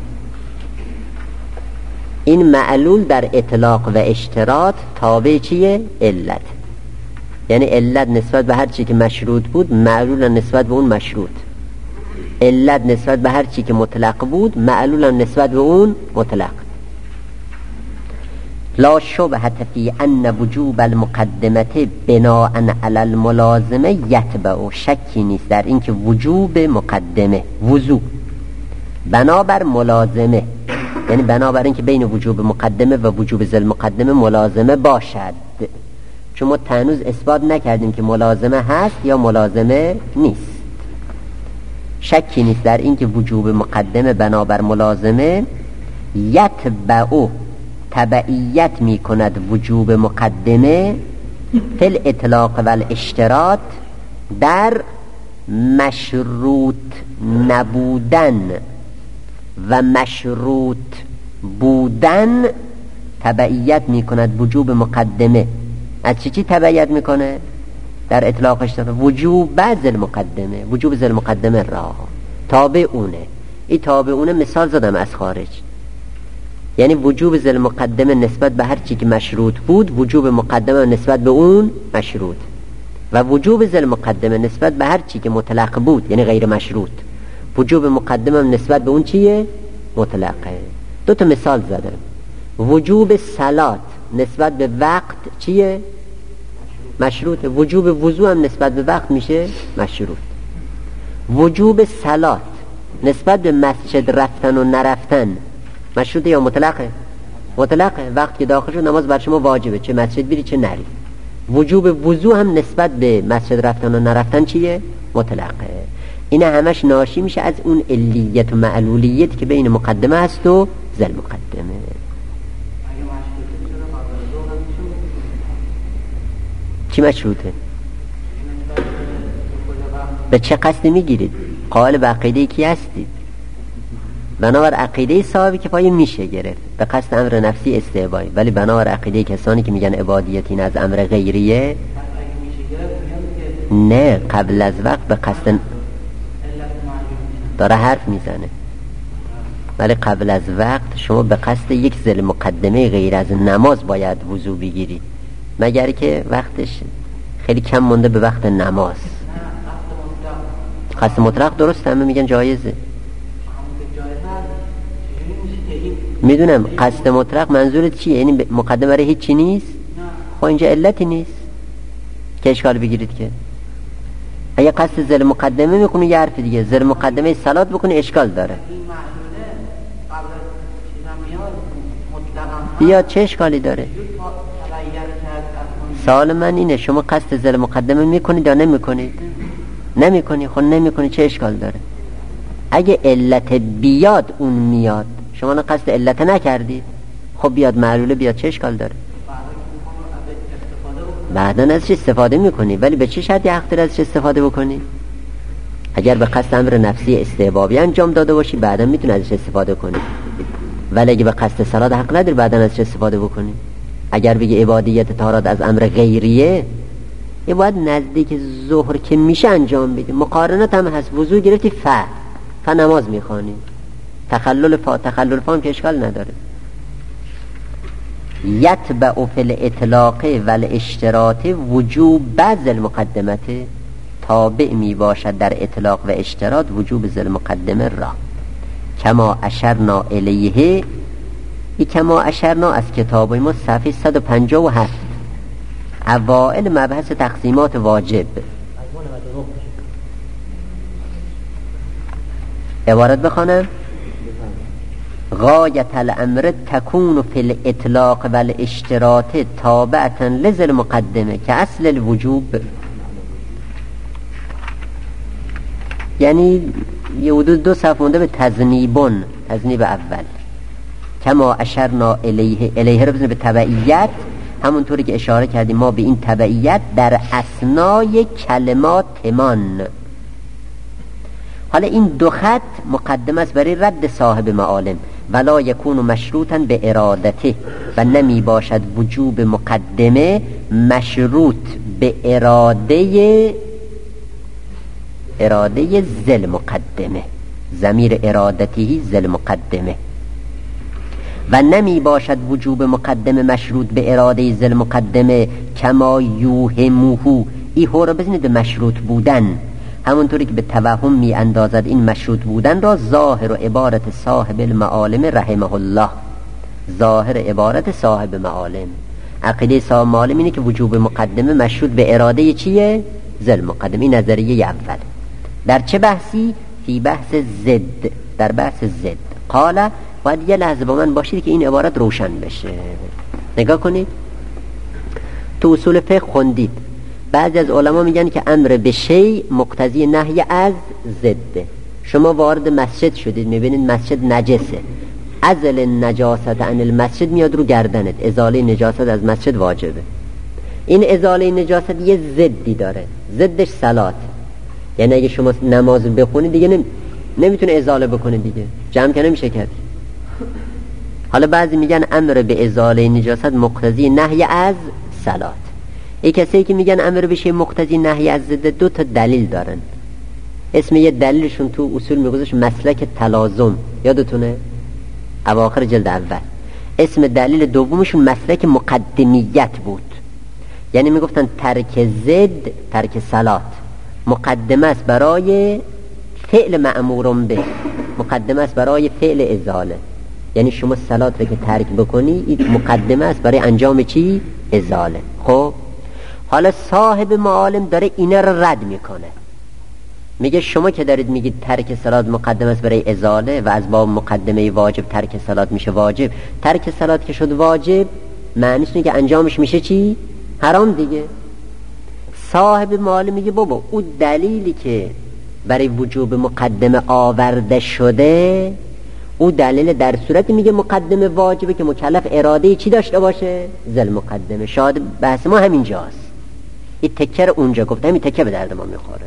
[SPEAKER 1] این معلول در اطلاق و اشتراط تابع چیه؟ علت. یعنی علت نسبت به هر چی که مشروط بود، معلول نسبت به اون مشروط. علت نسبت به هر چی که مطلق بود، معلول نسبت به اون مطلق. لا شبهه فی ان وجوب المقدمه بناء علی الملازمه یتبع. شکی نیست در اینکه وجوب مقدمه، وضو، بنابر ملازمه، یعنی بنابر اینکه بین وجوب مقدمه و وجوب ذل مقدمه ملازمه باشد. چون ما هنوز اثبات نکردیم که ملازمه هست یا ملازمه نیست. شکی نیست در اینکه وجوب مقدمه بنابر ملازمه یتبع، تبعیت می کند وجوب مقدمه فی الاطلاق و الاشتراط، در مشروط نبودن و مشروط بودن تبعیت می کند وجوب مقدمه. از چی تبعیت می کنه؟ در اطلاق اشتراط وجوب ذل مقدمه، وجوب ذل مقدمه را تابع اونه. این تابع اونه مثال زدم از خارج. یعنی وجوب ذل مقدمه نسبت به هر چی که مشروط بود، وجوب مقدمه نسبت به اون مشروط. و وجوب ذل مقدمه نسبت به هر چی که مطلق بود، یعنی غیر مشروط، وجوب مقدمه نسبت به اون چیه؟ مطلقه. 2 تا مثال زدم. وجوب صلات نسبت به وقت چیه؟ مشروط. وجوب وضو هم نسبت به وقت میشه مشروط. وجوب صلات نسبت به مسجد رفتن و نرفتن مشروطه یا مطلقه؟ مطلقه. وقت که داخل شد نماز بر شما واجبه، چه مسجد بری چه نری. وجوب وضو هم نسبت به مسجد رفتن و نرفتن چیه؟ مطلقه. این همش ناشی میشه از اون علیت و معلولیت که بین مقدمه هست و ذل مقدمه. چی مشروطه؟ به چه قصد میگیرید؟ قائل به عقیده کی هستید؟ بنابر عقیده صاحب کفایه میشه گرفت به قصد امر نفسی استعبایی، ولی بنابر عقیده کسانی که میگن عبادیت این از امر غیریه نه، قبل از وقت به قصد داره حرف میزنه. ولی قبل از وقت شما به قصد یک ذل مقدمه غیر از نماز باید وضو بگیری، مگر که وقتش خیلی کم مونده به وقت نماز. قصد مطلق درست، همه میگن جایزه. میدونم قصد مطلق منظورت چیه؟ یعنی مقدمه برای هیچی نیست؟ خب اینجا علتی نیست که اشکال بگیرید. که اگه قصد ذل مقدمه میکنی یه حرف دیگه، ذل مقدمه صلات بکنی اشکال داره. بیا چه اشکالی داره؟ سوال من اینه شما قصد ذل مقدمه میکنید یا نمیکنید؟ نمیکنی. خب نمیکنی چه اشکال داره؟ اگه علت بیاد اون میاد، شما قصد علت نکردید، خب بیاد معلوله بیاد چه اشکال داره؟ بعدا ازش استفاده میکنی، ولی به چه شرطی حق داری ازش استفاده بکنی؟ اگر به قصد امر نفسی استحبابی انجام داده باشی بعدا میتونی ازش استفاده کنی، ولی اگه به قصد صلاح حق نداری بعدا ازش استفاده بکنی. اگر بگی عبادیت طهارت از امر غیریه، این باید نزدیک ظهر که میشه انجام بدی. مقارنت هم هست، وضو گرفتی نماز میخوانی، تخلل فام که اشکال نداره. یتبع فی الاطلاق و الاشتراط وجوب بعض المقدمت، تابع می باشد در اطلاق و اشتراط وجوب ذل مقدمه را. کما اشرنا الیه، ای کما اشرنا از کتاب ما صفحه 157 اوائل مبحث تقسیمات واجب. عبارت بخوانم: غایت الامر تکون فی الاطلاق و الاشتراط تابعتا لذل مقدمه که اصل الوجوب. یعنی یه حدود 2 صفحه مونده به تذنیب اول. کما اشرنا الیه رو بزنه به تبعیت، همونطوری که اشاره کردیم ما به این تبعیت در اثنای کلمات تمان. حالا این 2 خط مقدمه است برای رد صاحب معالم. ولا یکون مشروطا به ارادته، و نمی باشد وجوب مقدمه مشروط به اراده ذل مقدمه، ضمیر ارادتی ذل مقدمه. و نمی باشد وجوب مقدمه مشروط به اراده ذل مقدمه کما یوهموهو، ای هو رو بزنید به مشروط بودن، همونطوری که به توهم می اندازد این مشروط بودن را ظاهر و عبارت صاحب المعالم رحمه الله. ظاهر عبارت صاحب معالم، عقیده صاحب معالم اینه که وجوب مقدمه مشروط به اراده چیه؟ ذل مقدمه. این نظریه اول. در چه بحثی؟ فی بحث زد، در بحث زد. قال، باید یه لحظه با من باشید که این عبارت روشن بشه. نگاه کنید، تو اصول فقه خوندید بعضی از علما میگن که امر به شی مقتضی نهی از ضده. شما وارد مسجد شدید، میبینید مسجد نجسه، ازل النجاست عن المسجد میاد رو گردنت، ازاله نجاست از مسجد واجبه. این ازاله نجاست یه ضدی داره، ضدش صلات. یعنی اگه شما نماز بخونید دیگه نمیتونه ازاله بکنه، دیگه جمع که نمیشه کرد. حالا بعضی میگن امر به ازاله نجاست مقتضی نهی از صلات. ای کسایی که میگن امر بشه مقتضی نهی از ضد 2 تا دلیل دارن. اسم یه دلیلشون تو اصول میگذاشت مسلک تلازم، یادتونه؟ اواخر جلد اول. اسم دلیل دومشون مسلک مقدمیت بود. یعنی میگفتن ترک ضد، ترک صلات مقدمه است برای فعل مأمورم به، مقدمه است برای فعل ازاله. یعنی شما صلات رو که ترک بکنی این مقدمه است برای انجام چی؟ ازاله. خب حالا صاحب معالم داره اینا رو رد میکنه، میگه شما که دارید میگید ترک صلات مقدمه است برای ازاله و از باب مقدمه واجب ترک صلات میشه واجب، ترک صلات که شد واجب معنیش اینه که انجامش میشه چی؟ حرام دیگه. صاحب معالم میگه بابا اون دلیلی که برای وجوب مقدمه آورده شده، او دلیل در صورتی میگه مقدمه واجبه که مکلف اراده چی داشته باشه؟ ذل مقدمه. شاید بحث ما همینجاست. این تکه رو اونجا گفتم، این تکه به درد ما میخوره.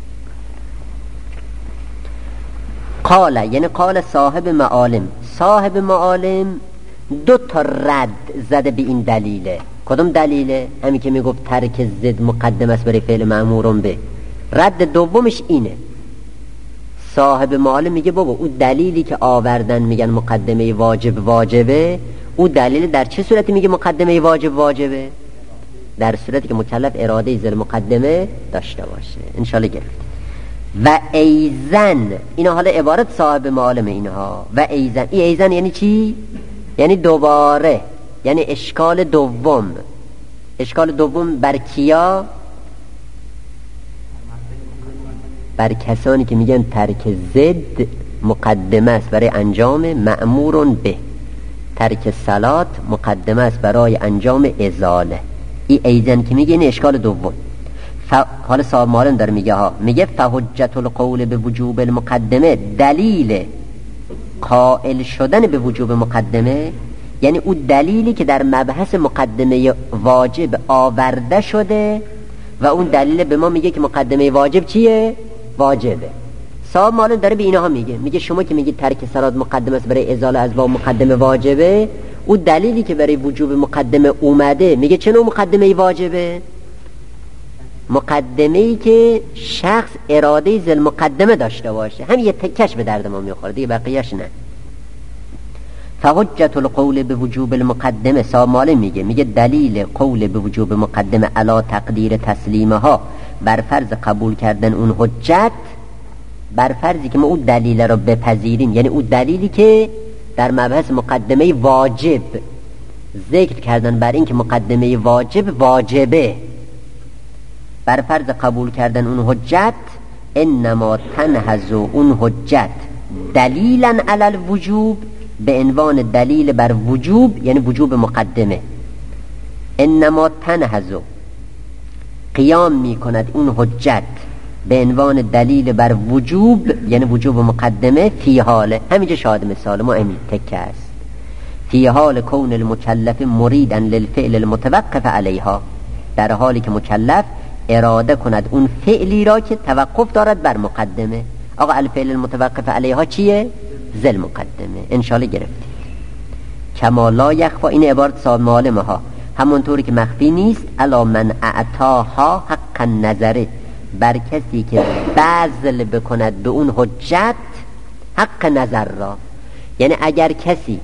[SPEAKER 1] قال، یعنی قال صاحب معالم. صاحب معالم 2 تا رد زده به این دلیله. کدوم دلیله؟ همین که میگفت ترک ضد مقدم است برای فعل مأمورم به. رد دومش اینه، صاحب معالم میگه بابا او دلیلی که آوردن میگن مقدمه واجب واجبه، او دلیل در چه صورتی میگه مقدمه واجب واجبه؟ در صورتی که مکلف اراده ذل مقدمه داشته باشه. انشالله گرفت. و ایزن، اینا حالا عبارت صاحب معالم اینها. و ایزن، ای ایزن یعنی چی؟ یعنی دوباره، یعنی اشکال دوم. اشکال دوم بر کیا؟ بر کسانی که میگن ترک ضد مقدمه است برای انجام مأمورون به، ترک صلات مقدمه است برای انجام ازاله. ای ایزن که میگه این اشکال دوم. حالا صاحب معالم داره میگه ها، میگه فحجت القول به وجوب المقدمه، دلیل قائل شدن به وجوب مقدمه یعنی اون دلیلی که در مبحث مقدمه واجب آورده شده و اون دلیل به ما میگه که مقدمه واجب چیه؟ واجبه. صاحب مالن داره به اینها میگه شما که میگید ترک صلات مقدمه است برای ازاله از باب مقدمه واجبه، اون دلیلی که برای وجوب مقدمه اومده میگه چه نوع مقدمه واجبه؟ مقدمه‌ای که شخص اراده ذل مقدمه داشته باشه. هم یه تکش به درد ما میخوره دیگه، بقیه‌اش نه. فحجت القول به وجوب المقدمه، صاحب مالن میگه دلیل قول به وجوب مقدمه علا تقدیر تسلیمها، بر فرض قبول کردن اون حجت، بر فرضی که ما اون دلیل رو بپذیریم، یعنی اون دلیلی که در مبحث مقدمه واجب ذکر کردن بر این که مقدمه واجب واجبه، بر فرض قبول کردن اون حجت، انما تنهز اون حجت دلیلا علی الوجوب، به عنوان دلیل بر وجوب، یعنی وجوب مقدمه. انما تنهز قیام می کند اون حجت به عنوان دلیل بر وجوب، یعنی وجوب مقدمه، فی حال، همینجا شاهد مثال ما امید تکه است، فی حال کون المکلف مریدا للفعل المتوقف علیها، در حالی که مکلف اراده کند اون فعلی را که توقف دارد بر مقدمه. آقا الفعل المتوقف علیها چیه؟ ذل مقدمه. انشالله گرفتید. کما لا یخفا، این عبارت صاحب معالمه ها، همونطوری که مخفی نیست، الا من اعطاها حق النظره، بر کسی که بذل بکند به اون حجت حق نظر را. یعنی اگر کسی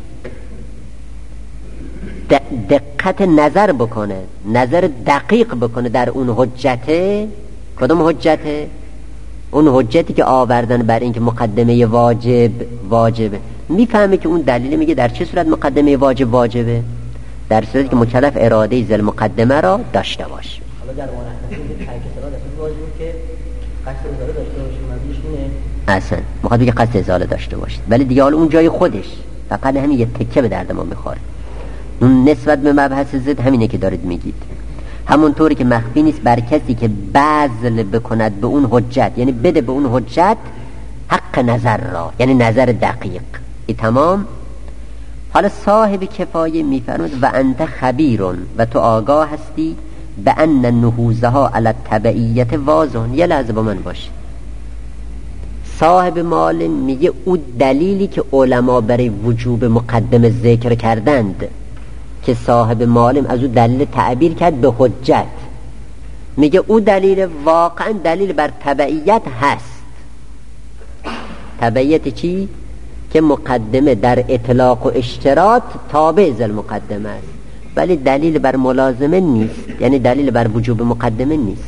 [SPEAKER 1] دقت نظر بکنه، نظر دقیق بکنه در اون حجته، کدوم حجته؟ اون حجتی که آوردن بر این که مقدمه واجبه، میفهمه که اون دلیل میگه در چه صورت مقدمه واجبه؟ در صورتی که مکلف اراده ذل مقدمه را داشته باشه.
[SPEAKER 2] حالا در مورد ترک صلات اصلا واجبه که قصد ازاله داشته باشه، معنیش اینه
[SPEAKER 1] اصلا میخواد بگه قصد ازاله داشته باشید، ولی دیگه حالا اون جای خودش فقط همین یه تکه به درد ما میخوره. اون نسبت به مبحث ضد همینه که دارید میگید. همونطوری که مخفی نیست بر کسی که بذل بکند به اون حجت، یعنی بده به اون حجت حق نظر را، یعنی نظر دقیق. ای تمام. حالا صاحب کفایه میفرمود و انت خبیرون، و تو آگاه هستی به ان نهوزها علی التبعیت واضحون. یه لحظه با من باشید. صاحب معالم میگه او دلیلی که علما برای وجوب مقدمه ذکر کردند که صاحب معالم از او دلیل تعبیر کرد به حجت، میگه او دلیل واقعا دلیل بر تبعیت هست. تبعیت چی؟ که مقدمه در اطلاق و اشتراط تابع ذل مقدمه است، ولی دلیل بر ملازمه نیست، یعنی دلیل بر وجوب مقدمه نیست.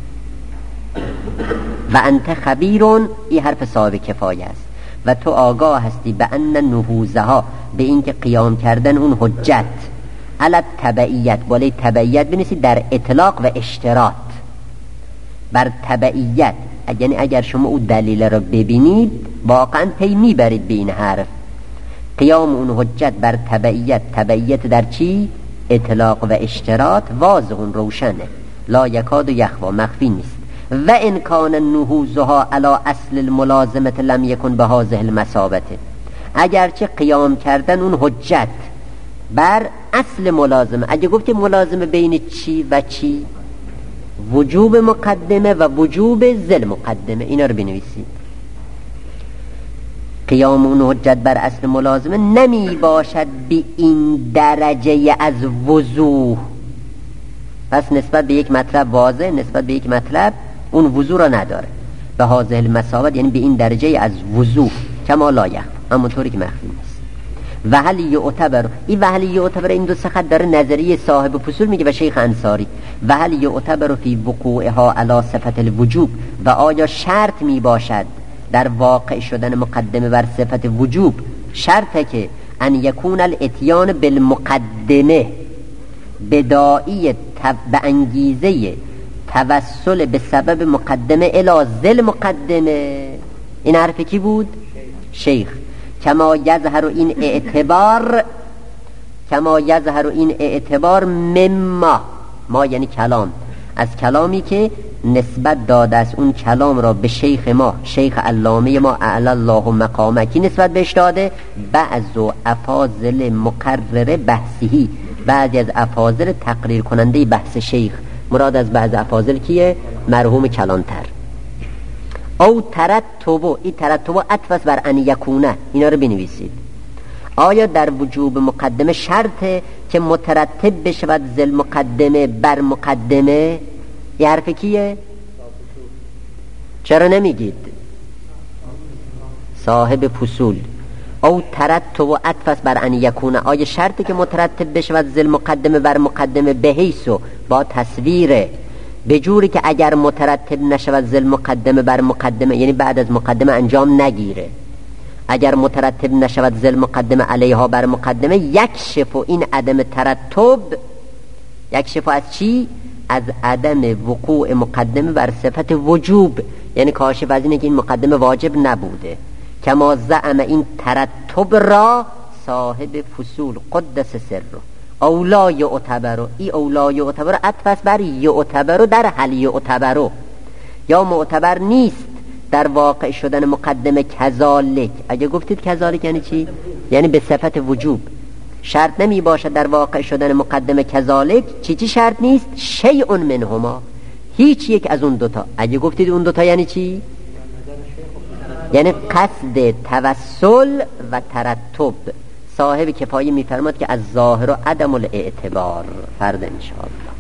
[SPEAKER 1] و انت خبیرون، این حرف صاحب کفایه است. و تو آگاه هستی به ان نهوزها، به این که قیام کردن اون حجت علی تبعیت، بالای تبعیت بنویسید در اطلاق و اشتراط، بر تبعیت، یعنی اگر شما اون دلیل را ببینید واقعا پی میبرید به این حرف. قیام اون حجت بر تبعیت، تبعیت در چی؟ اطلاق و اشتراط، واضح روشنه، لا یکاد و یخفا، مخفی نیست. و ان کان نهوزها علی اصل الملازمه لم یکن به هذه المثابه، اگرچه قیام کردن اون حجت بر اصل ملازمه، اگه گفتیم ملازمه بین چی و چی؟ وجوب مقدمه و وجوب ذل مقدمه، اینا رو بنویسید. قیام اون حجت بر اصل ملازمه نمی باشد به این درجه از وضوح، پس نسبت به یک مطلب واضح، نسبت به یک مطلب اون وضوح را نداره. به هذه المثابت یعنی به این درجه از وضوح، کما لا یخفا، همونطوری که مخفی نیست. و هل یعتبر، این و هل یعتبر این دو سخت داره نظریه صاحب فصول میگه و شیخ انصاری. و هل یعتبر فی وقوعها علی صفت الوجوب، و آیا شرط می باشد در واقع شدن مقدمه بر صفت وجوب، شرطه که ان یکون الاتیان بالمقدمه بدائی به انگیزه توسل به سبب مقدمه الی ذل مقدمه. این حرف کی بود؟ شیخ. کما یظهر این اعتبار، کما یظهر این اعتبار مما، ما یعنی کلام، از کلامی که نسبت داده است اون کلام را به شیخ ما، شیخ علامه ما اعلی الله مقامه، کی نسبت بهش داده؟ بعض و افاضل مقرر بحثی، بعضی از افاضل تقریر کننده بحث شیخ. مراد از بعض افاضل کیه؟ مرحوم کلانتر. او ترتبو، این ترتبو عطف بر ان یکونه، اینا رو بنویسید. آیا در وجوب مقدمه شرطه که مترتب بشود زل مقدمه بر مقدمه؟ یه حرف کیه؟ چرا نمیگید؟ صاحب فصول. او ترتب و عطف بر ان یکونه، آیا شرطه که مترتب بشود زل مقدمه بر مقدمه به حیث با تصویره، به جوری که اگر مترتب نشود زل مقدمه بر مقدمه، یعنی بعد از مقدمه انجام نگیره، اگر مترتب نشود زل مقدمه علیها بر مقدمه، یکشف این عدم ترتب، یکشف از چی؟ از عدم وقوع مقدمه بر صفت وجوب، یعنی کاشف از اینه که این مقدمه واجب نبوده. کما زعم این ترتب را صاحب فصول قدس سر اولا یعتبرو، ای اولا یعتبرو عطف بر یعتبرو در حل یعتبرو، یا معتبر نیست در واقع شدن مقدمه کذالک. اگه گفتید کذالک یعنی چی؟ یعنی به صفت وجوب. شرط نمی باشد در واقع شدن مقدمه کذالک چی شرط نیست؟ شیء منهما، هیچ یک از اون دوتا. اگه گفتید اون دوتا یعنی چی؟ یعنی قصد توسل و ترتب. صاحب کفایه میفرماد که از ظاهر و عدم الاعتبار. فرد انشاءالله.